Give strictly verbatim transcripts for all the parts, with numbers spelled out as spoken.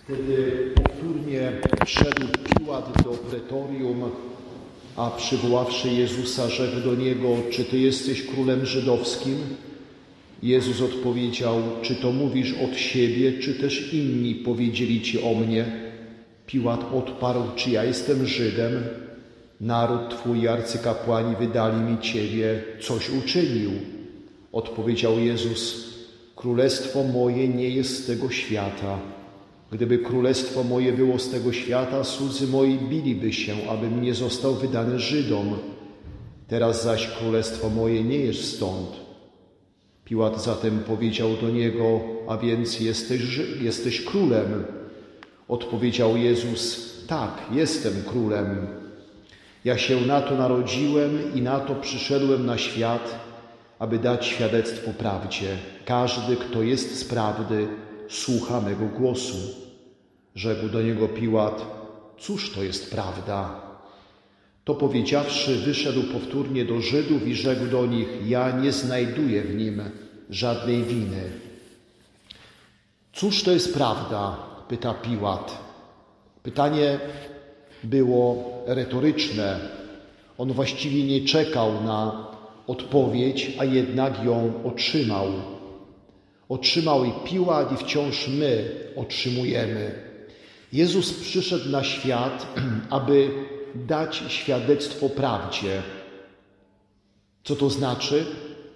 Wtedy powtórnie wszedł Piłat do pretorium, a przywoławszy Jezusa, rzekł do niego: czy Ty jesteś królem żydowskim? Jezus odpowiedział: czy to mówisz od siebie, czy też inni powiedzieli Ci o mnie? Piłat odparł: czy ja jestem Żydem? Naród Twój i arcykapłani wydali mi Ciebie. Coś uczynił? Odpowiedział Jezus: królestwo moje nie jest z tego świata. Gdyby królestwo moje było z tego świata, słudzy moi biliby się, abym nie został wydany Żydom. Teraz zaś królestwo moje nie jest stąd. Piłat zatem powiedział do niego: a więc jesteś, jesteś królem? Odpowiedział Jezus: tak, jestem królem. Ja się na to narodziłem i na to przyszedłem na świat, aby dać świadectwo prawdzie. Każdy, kto jest z prawdy, słucha mego głosu. Rzekł do niego Piłat: cóż to jest prawda? To powiedziawszy, wyszedł powtórnie do Żydów i rzekł do nich: ja nie znajduję w nim żadnej winy. Cóż to jest prawda? Pyta Piłat. Pytanie było retoryczne. On właściwie nie czekał na odpowiedź, a jednak ją otrzymał. Otrzymał i Piłat, i wciąż my otrzymujemy. Jezus przyszedł na świat, aby dać świadectwo prawdzie. Co to znaczy?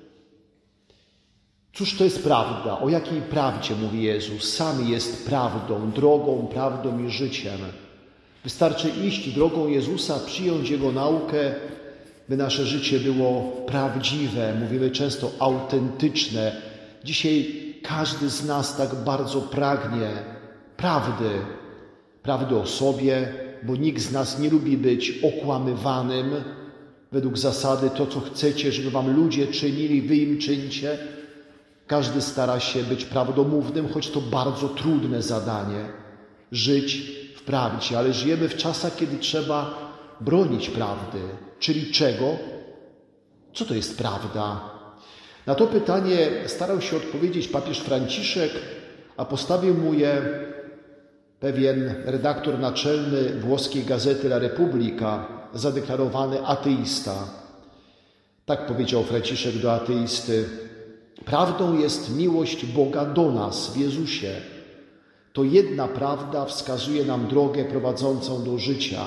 Cóż to jest prawda? O jakiej prawdzie mówi Jezus? Sam jest prawdą, drogą, prawdą i życiem. Wystarczy iść drogą Jezusa, przyjąć Jego naukę, by nasze życie było prawdziwe. Mówimy często autentyczne. Dzisiaj każdy z nas tak bardzo pragnie prawdy. Prawdy o sobie, bo nikt z nas nie lubi być okłamywanym według zasady: to, co chcecie, żeby wam ludzie czynili, wy im czyńcie. Każdy stara się być prawdomównym, choć to bardzo trudne zadanie. Żyć w prawdzie, ale żyjemy w czasach, kiedy trzeba bronić prawdy. Czyli czego? Co to jest prawda? Na to pytanie starał się odpowiedzieć papież Franciszek, a postawił mu je pewien redaktor naczelny włoskiej gazety La Repubblica, zadeklarowany ateista. Tak powiedział Franciszek do ateisty: prawdą jest miłość Boga do nas w Jezusie. To jedna prawda wskazuje nam drogę prowadzącą do życia.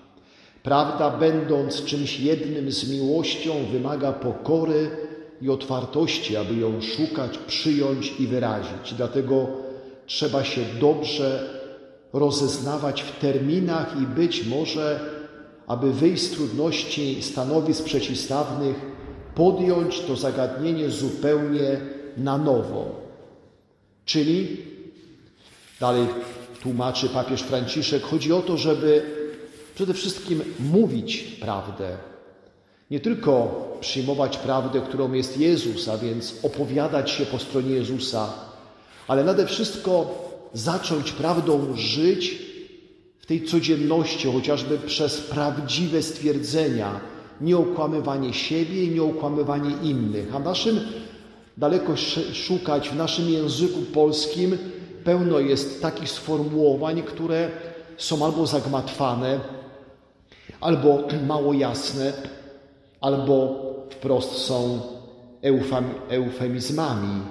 Prawda, będąc czymś jednym z miłością, wymaga pokory i otwartości, aby ją szukać, przyjąć i wyrazić. Dlatego trzeba się dobrze rozeznawać w terminach i być może, aby wyjść z trudności stanowisk przeciwstawnych, podjąć to zagadnienie zupełnie na nowo. Czyli, dalej tłumaczy papież Franciszek, chodzi o to, żeby przede wszystkim mówić prawdę. Nie tylko przyjmować prawdę, którą jest Jezus, a więc opowiadać się po stronie Jezusa, ale nade wszystko zacząć prawdą żyć w tej codzienności, chociażby przez prawdziwe stwierdzenia, nie okłamywanie siebie i nie okłamywanie innych. A naszym daleko szukać, w naszym języku polskim pełno jest takich sformułowań, które są albo zagmatwane, albo mało jasne, albo wprost są eufemizmami.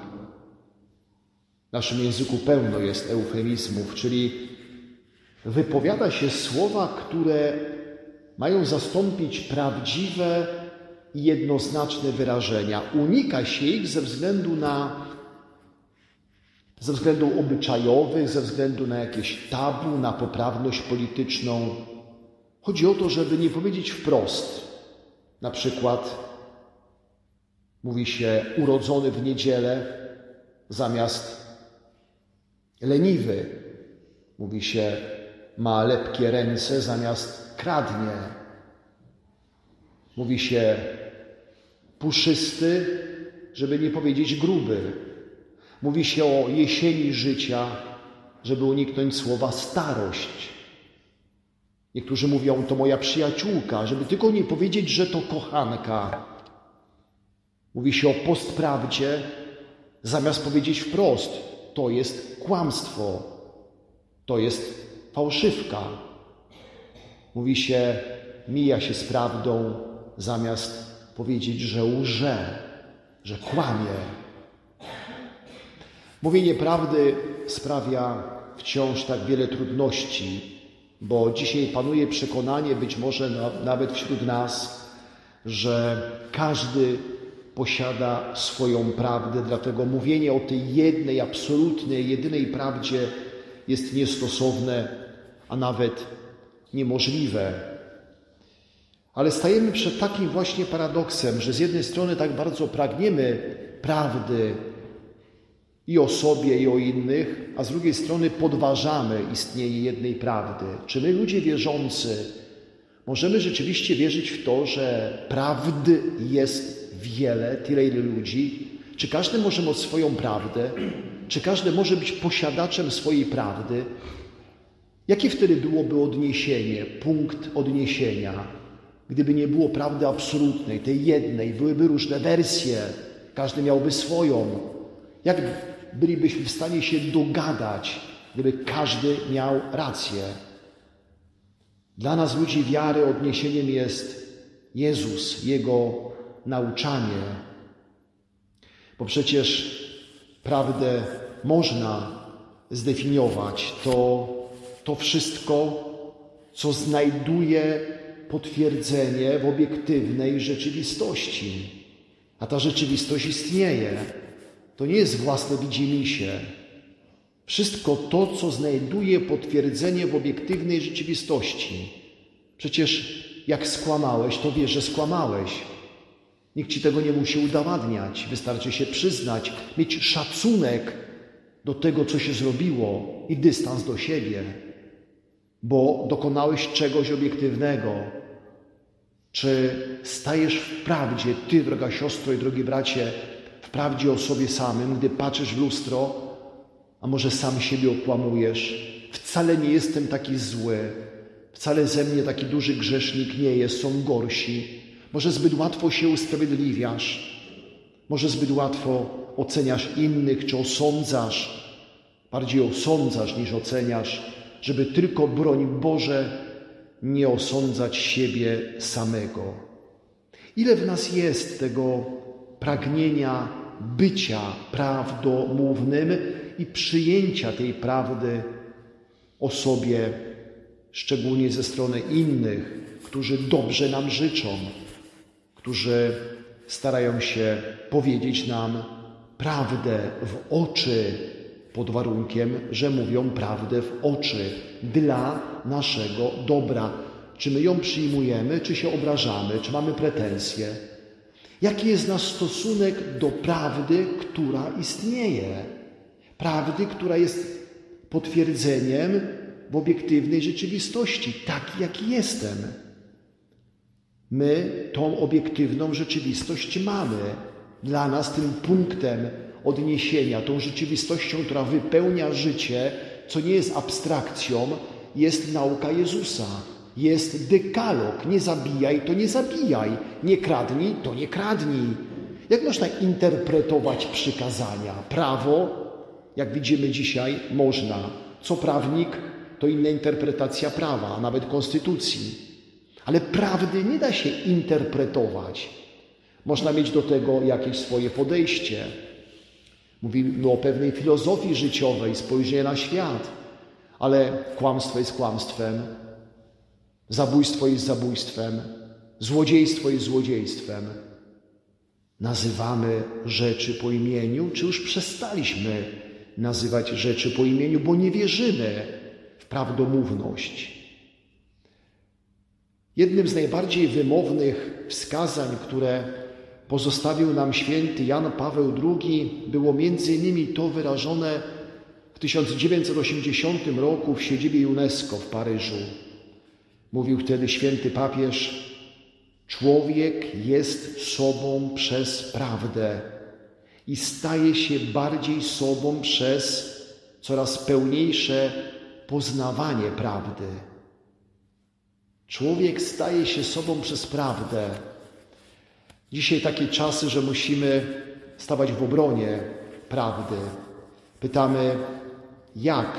W naszym języku pełno jest eufemizmów, czyli wypowiada się słowa, które mają zastąpić prawdziwe i jednoznaczne wyrażenia. Unika się ich ze względu na, ze względów obyczajowych, ze względu na jakieś tabu, na poprawność polityczną. Chodzi o to, żeby nie powiedzieć wprost. Na przykład mówi się urodzony w niedzielę zamiast leniwy. Mówi się ma lepkie ręce zamiast kradnie. Mówi się puszysty, żeby nie powiedzieć gruby. Mówi się o jesieni życia, żeby uniknąć słowa starość. Niektórzy mówią: to moja przyjaciółka, żeby tylko nie powiedzieć, że to kochanka. Mówi się o postprawdzie, zamiast powiedzieć wprost: to jest kłamstwo. To jest fałszywka. Mówi się, mija się z prawdą, zamiast powiedzieć, że łże, że kłamie. Mówienie prawdy sprawia wciąż tak wiele trudności, bo dzisiaj panuje przekonanie, być może na, nawet wśród nas, że każdy posiada swoją prawdę, dlatego mówienie o tej jednej, absolutnej, jedynej prawdzie jest niestosowne, a nawet niemożliwe. Ale stajemy przed takim właśnie paradoksem, że z jednej strony tak bardzo pragniemy prawdy i o sobie, i o innych, a z drugiej strony podważamy istnienie jednej prawdy. Czy my, ludzie wierzący, możemy rzeczywiście wierzyć w to, że prawdy jest wiele, tyle ile ludzi? Czy każdy może mieć swoją prawdę? Czy każdy może być posiadaczem swojej prawdy? Jakie wtedy byłoby odniesienie, punkt odniesienia, gdyby nie było prawdy absolutnej, tej jednej, byłyby różne wersje, każdy miałby swoją? Jak bylibyśmy w stanie się dogadać, gdyby każdy miał rację? Dla nas, ludzi wiary, odniesieniem jest Jezus, Jego nauczanie. Bo przecież prawdę można zdefiniować. To, to wszystko, co znajduje potwierdzenie w obiektywnej rzeczywistości. A ta rzeczywistość istnieje. To nie jest własne widzimisię. Wszystko to, co znajduje potwierdzenie w obiektywnej rzeczywistości. Przecież jak skłamałeś, to wiesz, że skłamałeś. Nikt ci tego nie musi udowadniać. Wystarczy się przyznać, mieć szacunek do tego, co się zrobiło i dystans do siebie. Bo dokonałeś czegoś obiektywnego. Czy stajesz w prawdzie, ty, droga siostro i drogi bracie, w prawdzie o sobie samym, gdy patrzysz w lustro, a może sam siebie okłamujesz? Wcale nie jestem taki zły, wcale ze mnie taki duży grzesznik nie jest, są gorsi. Może zbyt łatwo się usprawiedliwiasz, może zbyt łatwo oceniasz innych, czy osądzasz, bardziej osądzasz niż oceniasz, żeby tylko, broń Boże, nie osądzać siebie samego. Ile w nas jest tego pragnienia bycia prawdomównym i przyjęcia tej prawdy o sobie, szczególnie ze strony innych, którzy dobrze nam życzą, którzy starają się powiedzieć nam prawdę w oczy, pod warunkiem, że mówią prawdę w oczy dla naszego dobra. Czy my ją przyjmujemy, czy się obrażamy, czy mamy pretensje? Jaki jest nasz stosunek do prawdy, która istnieje? Prawdy, która jest potwierdzeniem w obiektywnej rzeczywistości, taki jaki jestem. My tą obiektywną rzeczywistość mamy. Dla nas tym punktem odniesienia, tą rzeczywistością, która wypełnia życie, co nie jest abstrakcją, jest nauka Jezusa. Jest dekalog. Nie zabijaj, to nie zabijaj. Nie kradnij, to nie kradnij. Jak można interpretować przykazania? Prawo, jak widzimy dzisiaj, można. Co prawnik, to inna interpretacja prawa, a nawet konstytucji. Ale prawdy nie da się interpretować. Można mieć do tego jakieś swoje podejście. Mówimy o pewnej filozofii życiowej, spojrzenie na świat, ale kłamstwo jest kłamstwem, zabójstwo jest zabójstwem, złodziejstwo jest złodziejstwem. Nazywamy rzeczy po imieniu, czy już przestaliśmy nazywać rzeczy po imieniu, bo nie wierzymy w prawdomówność. Jednym z najbardziej wymownych wskazań, które pozostawił nam święty Jan Paweł drugi, było między innymi to wyrażone w tysiąc dziewięćset osiemdziesiątym roku w siedzibie UNESCO w Paryżu. Mówił wtedy święty papież: człowiek jest sobą przez prawdę i staje się bardziej sobą przez coraz pełniejsze poznawanie prawdy. Człowiek staje się sobą przez prawdę. Dzisiaj takie czasy, że musimy stawać w obronie prawdy. Pytamy, jak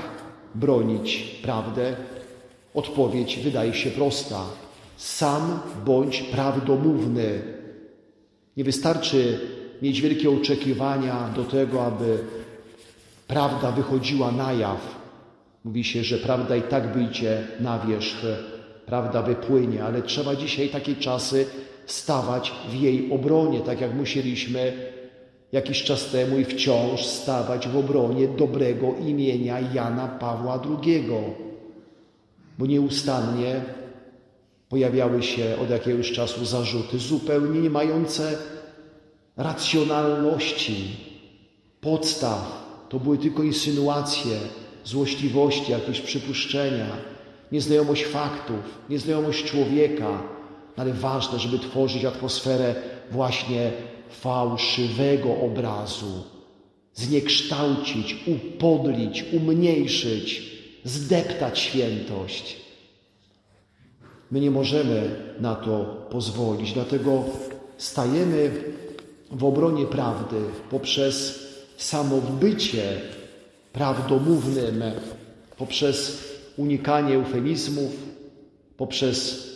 bronić prawdę? Odpowiedź wydaje się prosta. Sam bądź prawdomówny. Nie wystarczy mieć wielkie oczekiwania do tego, aby prawda wychodziła na jaw. Mówi się, że prawda i tak wyjdzie na wierzch, prawda wypłynie, ale trzeba dzisiaj takie czasy stawać w jej obronie, tak jak musieliśmy jakiś czas temu i wciąż stawać w obronie dobrego imienia Jana Pawła drugiego. Bo nieustannie pojawiały się od jakiegoś czasu zarzuty zupełnie nie mające racjonalności, podstaw. To były tylko insynuacje, złośliwości, jakieś przypuszczenia, nieznajomość faktów, nieznajomość człowieka. Ale ważne, żeby tworzyć atmosferę właśnie fałszywego obrazu, zniekształcić, upodlić, umniejszyć, zdeptać świętość. My nie możemy na to pozwolić, dlatego stajemy w obronie prawdy poprzez samo bycie prawdomównym, poprzez unikanie eufemizmów, poprzez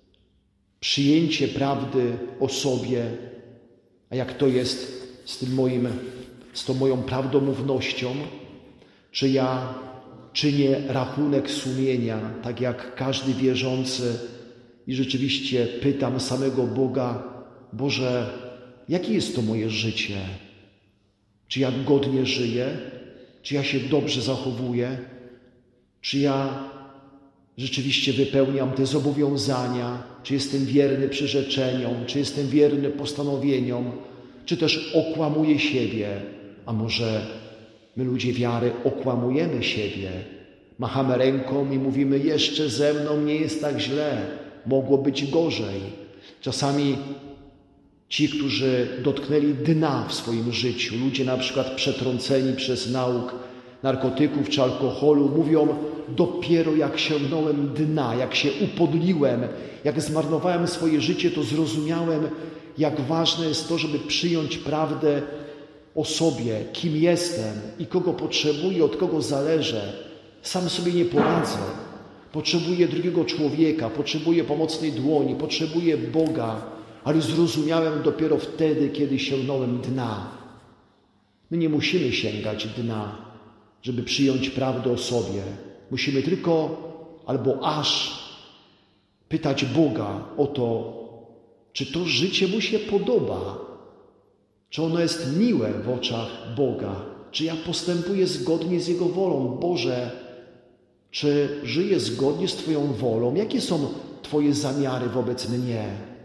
przyjęcie prawdy o sobie. A jak to jest z tym moim, z tą moją prawdomównością? Czy ja czynię rachunek sumienia, tak jak każdy wierzący i rzeczywiście pytam samego Boga: Boże, jakie jest to moje życie? Czy ja godnie żyję? Czy ja się dobrze zachowuję? Czy ja rzeczywiście wypełniam te zobowiązania? Czy jestem wierny przyrzeczeniom? Czy jestem wierny postanowieniom? Czy też okłamuję siebie? A może my, ludzie wiary, okłamujemy siebie? Machamy ręką i mówimy: jeszcze ze mną nie jest tak źle, mogło być gorzej. Czasami ci, którzy dotknęli dna w swoim życiu, ludzie na przykład przetrąceni przez nauk narkotyków czy alkoholu, mówią: dopiero jak sięgnąłem dna, jak się upodliłem, jak zmarnowałem swoje życie, to zrozumiałem, jak ważne jest to, żeby przyjąć prawdę o sobie, kim jestem i kogo potrzebuję, od kogo zależę. Sam sobie nie poradzę. Potrzebuję drugiego człowieka, potrzebuję pomocnej dłoni, potrzebuję Boga, ale zrozumiałem dopiero wtedy, kiedy sięgnąłem dna. My nie musimy sięgać dna, żeby przyjąć prawdę o sobie. Musimy tylko albo aż pytać Boga o to, czy to życie Mu się podoba, czy ono jest miłe w oczach Boga, czy ja postępuję zgodnie z Jego wolą. Boże, czy żyję zgodnie z Twoją wolą? Jakie są Twoje zamiary wobec mnie?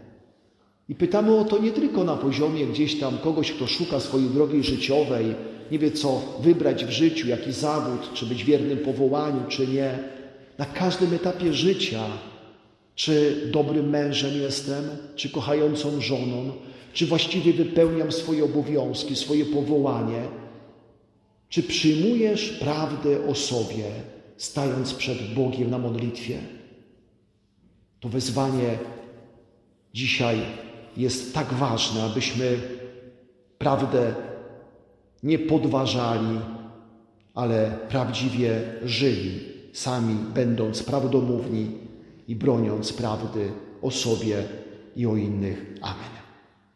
I pytamy o to nie tylko na poziomie gdzieś tam kogoś, kto szuka swojej drogi życiowej, nie wie co wybrać w życiu, jaki zawód, czy być wiernym powołaniu, czy nie. Na każdym etapie życia, czy dobrym mężem jestem, czy kochającą żoną, czy właściwie wypełniam swoje obowiązki, swoje powołanie, czy przyjmujesz prawdę o sobie, stając przed Bogiem na modlitwie. To wezwanie dzisiaj jest tak ważne, abyśmy prawdę nie podważali, ale prawdziwie żyli, sami będąc prawdomówni i broniąc prawdy o sobie i o innych. Amen.